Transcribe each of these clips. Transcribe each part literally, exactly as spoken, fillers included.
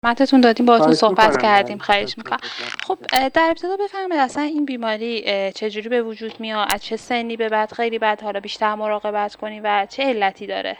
متتون دادیم باهاتون خواهش صحبت میکنم. کردیم. در خواهش میکنم. خب در ابتدا بفرمایید اصلا این بیماری چجوری به وجود میاد، از چه سنی به بعد خیلی بعد حالا بیشتر مراقبت کنیم و چه علتی داره؟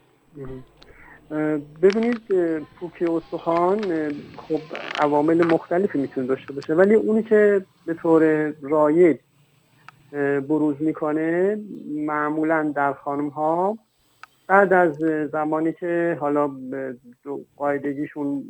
ببینید پوکی استخوان خب عوامل مختلفی میتونه داشته باشه، ولی اونی که به طور رایج بروز میکنه معمولا در خانم ها بعد از زمانی که حالا قاعدگیشون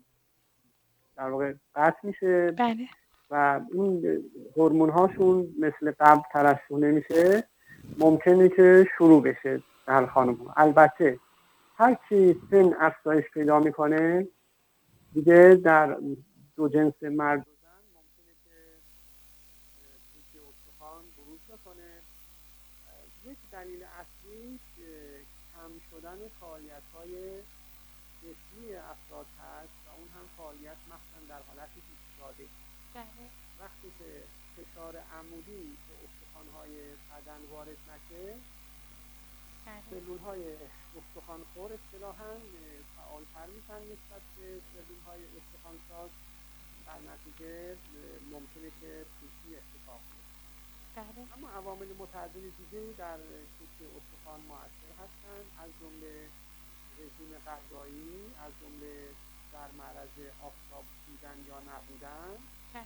در واقع قطع میشه بله. و این هورمون هاشون مثل قبل ترشح نمیشه، ممکنه که شروع بشه در خانم ها. البته هر کی سن افزایش پیدا میکنه دیگه در دو جنس مرد و زن ممکنه که پوکی استخوان بروز بکنه. یک دلیل اصلیش کم شدن فعالیت های جسمی افراد هست و اون هم فعالیت مخصوصا در حالت ایستاده. وقتی که فشار عمودی به استخوان‌های بدن وارد نشه، سلول‌های استخوان‌خور اصطلاحاً فعال‌تر میشن نسبت به سلول‌های استخوان‌ساز، در نتیجه ممکنه که پوکی اتفاق بیفته. اما عوامل متعدد دیگه در پوکی استخوان مؤثر هستند، از جمله رژیم غذایی، از جمله در معرض آفتاب بودن یا نبودن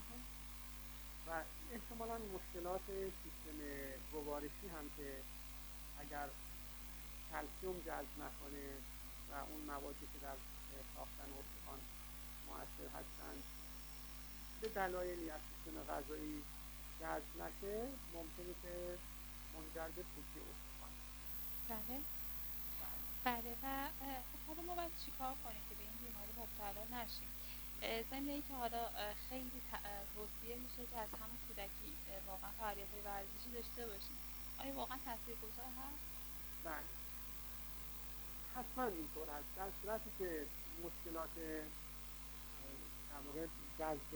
و احتمالاً مشکلات سیستم گوارشی هم که اگر کلسیم جذب نکنه و اون موادی که در ساختن استخوان مؤثر هستند به دلایلی از سیستم غذایی جذب نشه، ممکنه که منجر به پوکی استخوان. بله. بله. و حالا ما باید چیکار کنیم که به این بیماری مبتلا نشیم؟ ضمن اینکه حالا خیلی توصیه میشه که از همون کودکی واقعا فعالیت‌های ورزشی داشته باشیم. آیا واقعا تاثیرگذار هست؟ بله. حتما اینطور هست. در صورتی که مشکلات در واقع جذب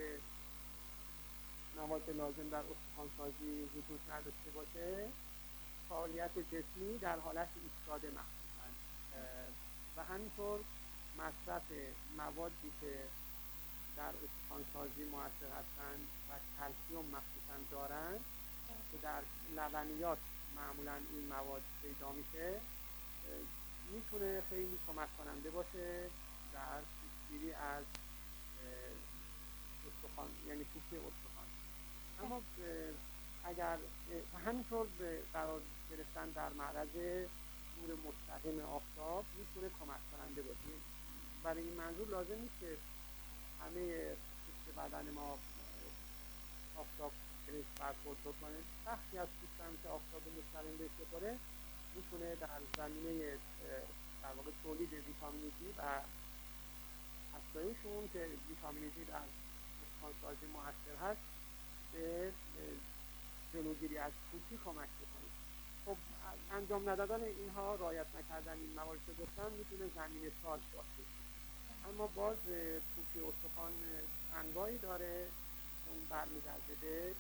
مواد لازم در استخوان‌سازی وجود نداشته باشه، فعالیت جسمی در حالت ایستاده مخصوصاً و همینطور مصرف موادی که در استخوان‌سازی مؤثر هستند و کلسیم مخصوصاً دارند که در لبنیات معمولاً این مواد پیدا میشه، میتونه خیلی کمک کننده باشه در پیشگیری از استخوان، یعنی پوکی استخوان. اما اگر همینطور قرار گرفتن در معرض نور مستقیم آفتاب میتونه کمک کننده باشه. برای این منظور لازم نیست که همه پوست بدن ما آفتاب بهش برخورد بکنه. بخشی از پوست هم که آفتاب مستقیم بهش بخوره میتونه در زمینه در واقع تولید ویتامین دی و افزایش اون که ویتامین دی در استخوان‌سازی مؤثر هست به جلوگیری از پوکی کمک بکنه. خب انجام ندادن اینها، رعایت نکردن این موارد که گفتم میتونه زمینه ساز باشه. اما باز پوکی استخوان انواعی داره که اون برمیگرده به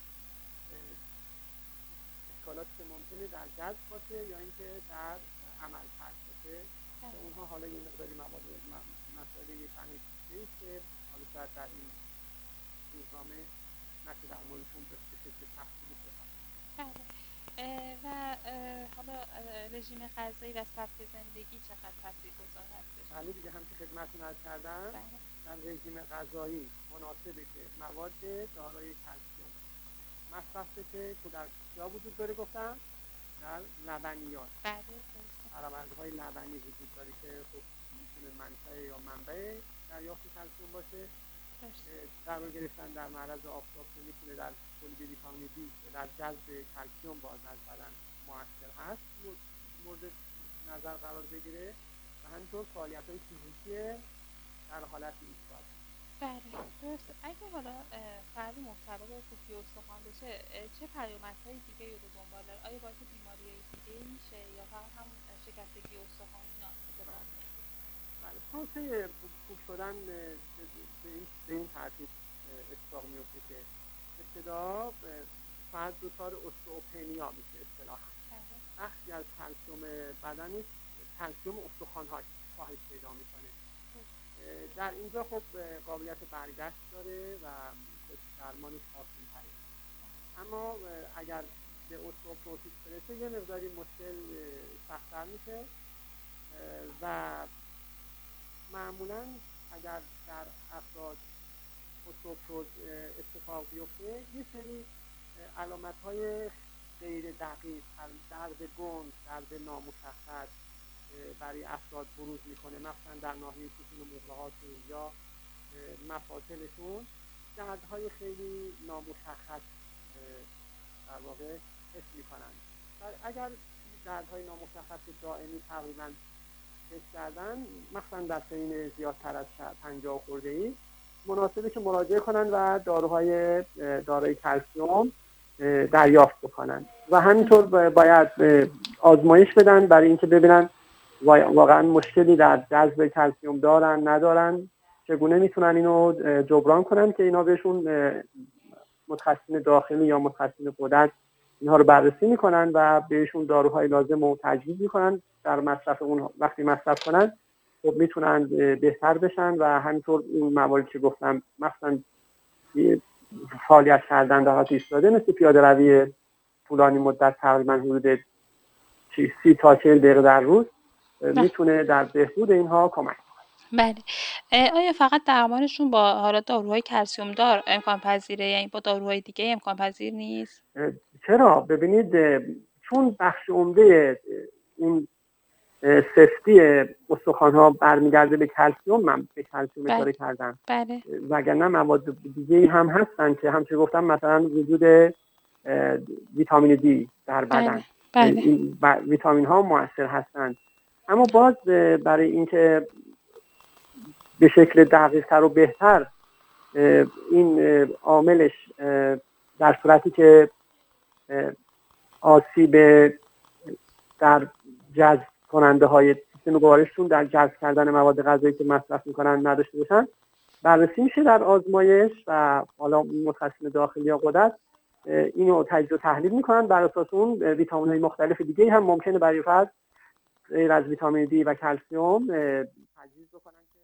اشکالاتی که ممکنه در جذب باشه یا اینکه در عمل کرد باشه که اونها حالا یه مقداری مواد مسائل یه کمی پیچیده‌ای که حالا شاید در این روزنامه نشه در موردشون به شکل تفصیلی صحبت. و حالا رژیم غذایی و سبک زندگی چقدر تاثیرگذار هستش؟ بله دیگه، هم که خدمتتون عرض کردم در رژیم غذایی مناسبه که مواد دارای کلسیم مصرف بشه که در کجا وجود داره گفتم؟ در لبنیات. بله. فرآورده‌های لبنی وجود داره که خب میتونه منشأ یا منبع دریافت کلسیم باشه. قرار گرفتن در معرض آفتاب که میتونه در تولید ویتامین دی و در جذب کلسیم باز از بدن مؤثر هست مورد نظر قرار بگیره و همینطور فعالیت‌های فیزیکی در حالت ایستاده. بله درست. اگه حالا فرد مبتلا به پوکی استخوان بشه چه پیامدهای دیگه رو به دنبال داره؟ آیا باعث بیماری دیگه میشه یا فقط هم شکستگی استخوان اینا اتفاق میفته؟ بله، پروسه پوک شدن به این به این ترتیب اتفاق میفته که ابتدا فرد دچار استئوپنیا میشه اصطلاحاً. بخشی از کلسیم بدنش، کلسیم استخوان‌ها کاهش پیدا میکنه. در اینجا خب قابلیت برگشت داره و درمانش آسان‌تره. اما اگر به استئوپروسیس برسه یه مقداری مشکل سخت‌تر میشه و معمولاً اگر در افراد استئوپروز اتفاق بیفته یه سری علامت‌های غیر دقیق، درد گنگ، درد نامشخص برای افراد بروز میکنه، مثلا در ناحیه ستون مهرهاشون یا مفاصلشون دردهای خیلی نامشخص در واقع حس میکنن. اگر دردهای نامشخص دائمی تقریبا حس کردن، مثلا در سنین زیادتر از پنجاه خورده ای، مناسبه که مراجعه کنن و داروهای دارای کلسیم دریافت بکنن و همینطور باید آزمایش بدن برای اینکه ببینن واقعا مشکلی در جذب کلسیم دارن ندارن، چگونه میتونن اینو جبران کنن که اینا بهشون متخصصین داخلی یا متخصصین غدد اینها رو بررسی میکنن و بهشون داروهای لازم رو تجویز میکنن. در مصرف اون وقتی مصرف کنن خب میتونن بهتر بشن و همینطور اون مواردی که گفتم مثلا فعالیت کردن در حالت ایستاده مثل پیاده روی طولانی مدت تقریبا حدود سی تا چهل دقیقه در روز میتونه در بهبود اینها کمک کنه. بله. آیا فقط درمانشون با حالا داروهای کلسیم دار امکان پذیره، یعنی با داروهای دیگه امکان پذیر نیست؟ چرا؟ ببینید چون بخش عمده این سفتی استخوان‌ها برمیگرده به کلسیم، من به کلسیم اشاره کردم. بله. وگرنه مواد دیگه هم هستن که همچنین گفتم مثلا وجود ویتامین دی در بدن. بله. بله. این ویتامین ها مؤثر هستند. اما باز برای اینکه به شکل دقیق تر و بهتر این عاملش در صورتی که آسیب در جذب کننده های سیستم گوارششون در جذب کردن مواد غذایی که مصرف میکنن نداشته باشن، بررسی میشه در آزمایش و حالا متخصصین داخلی یا غدد اینو تجزیه و تحلیل میکنن. بر اساس اون ویتامین های مختلف دیگه هم ممکنه برای فرد غیر از ویتامین دی و کلسیم تجویز بکنن که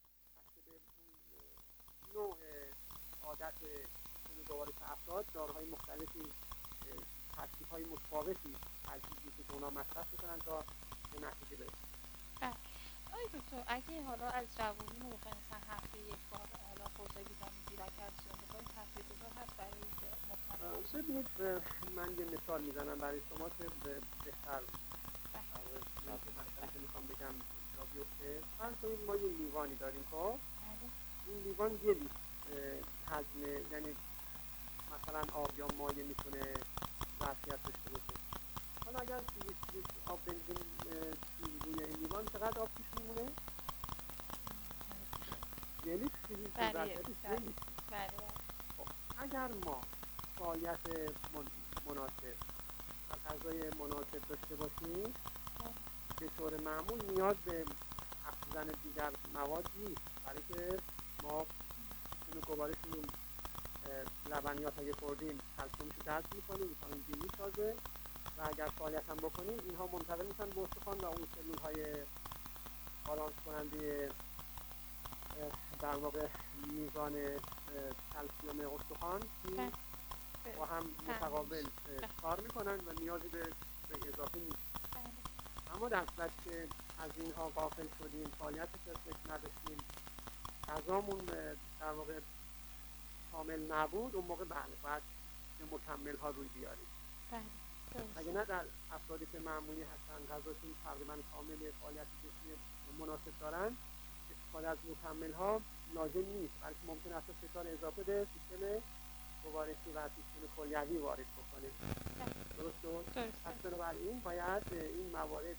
نوع عادت سیستم گوارش افراد داروهای مختلفی ترکیب‌های متفاوتی تجویز میشه که اونا مصرف بکنن تا به نتیجه برسن. آقای دکتر اگه حالا از جوونی ما بخوایم مثلا هفته یک بار حالا خورده ویتامین دی و کلسیم بخوریم تاثیرگذار هست برای اینکه مبتلا بشیم؟ ببینید من یه مثال میزنم برای شما که بهتر مثلا که میخوام بگم جا بیفته. فرض کنید ما یه لیوانی داریم، خب این لیوان یه لیتر هضم، یعنی مثلا آب یا مایع میتونه ظرفیت داشته باشه. حالا اگر دویست لیتر آب بنزین روی این لیوان چقدر آب توش میمونه؟ یه لیتر ظرفیتش یه لیتر. اگر ما فعالیت مناسب و غذای مناسب داشته باشیم به طور معمول نیاز به افزودن دیگر مواد نیست، برای که ما سیستم گوارشمون لبنیات اگه خوردیم کلسیمش رو جذب می‌کنیم، ویتامین دی می‌سازه و اگر فعالیت هم بکنیم اینها منتقل میشن به استخوان و اون سلول‌های بالانس کننده در واقع میزان کلسیم استخوان با هم متقابل کار میکنن و نیازی به اضافه نیست. اما در صورتی که از اینها غافل شدیم، فعالیت فکر نداشتیم، غذامون در واقع کامل نبود، اون موقع بله باید به مکمل ها روی بیاریم. اگه نه در افرادی که معمولی هستن غذاشون تقریبا کامل، فعالیت جسمی مناسب دارن، استفاده از مکمل ها لازم نیست، بلکه ممکن است فشار اضافه به سیستم گوارشی و سیستم کلیوی وارد بکنه. درست؟ پس بنابراین باید این موارد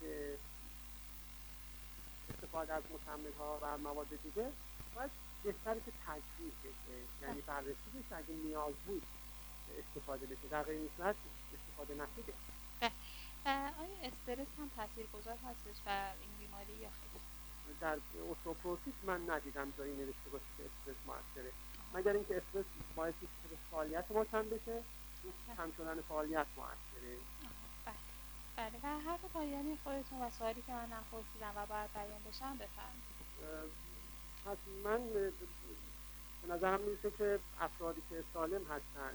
استفاده از مکمل ها و مواد دیگه باید بهتره که تجویز بشه، یعنی بررسی بشه، اگه نیاز بود استفاده بشه، در غیر این صورت استفاده نشه. آیا استرس هم تاثیرگذار هستش بر این بیماری یا خیر؟ در استئوپروسیس من ندیدم جایی نوشته باشه که استرس موثره، مگر اینکه استرس باعث میشه که فعالیت ما کم بشه، کم شدن فعالیت موثره. بله. و حرف پایانی خودتون و سوالی که من نپرسیدم و باید بیان بشم بفرمایید. پس من به نظرم میرسه که افرادی که سالم هستند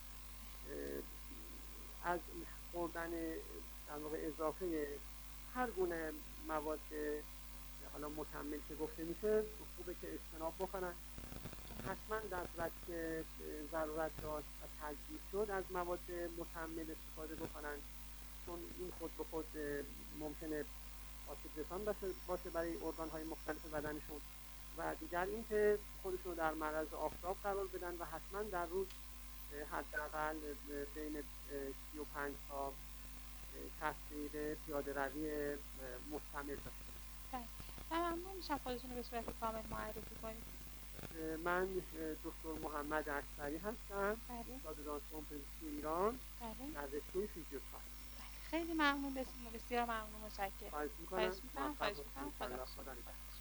از خوردن در واقع اضافه هر گونه مواد حالا مکمل که گفته میشه خوبه که اجتناب بکنن. حتما در صورت که ضرورت داشت و تجدید شد از مواد مکمل استفاده بکنن، چون این خود به خود ممکنه آسیب رسان باشه برای ارگان‌های مختلف بدنشون. و دیگر اینکه خودشون رو در معرض آفتاب قرار بدن و حتما در روز حداقل بین سی و پنج تا شصت دقیقه پیاده روی مستمر داشته. بله. ممنون میشم خودتون رو به صورت کامل معرفی کنید. من دکتر محمد اکبری هستم، استاد دانشگاه پزشکی ایران در رشته فیزیوتراپی. خیلی ممنون، بسیار ممنون، متشکرم. خواهش میکنم. خواهش میکنم. خواهش میکنم. خدا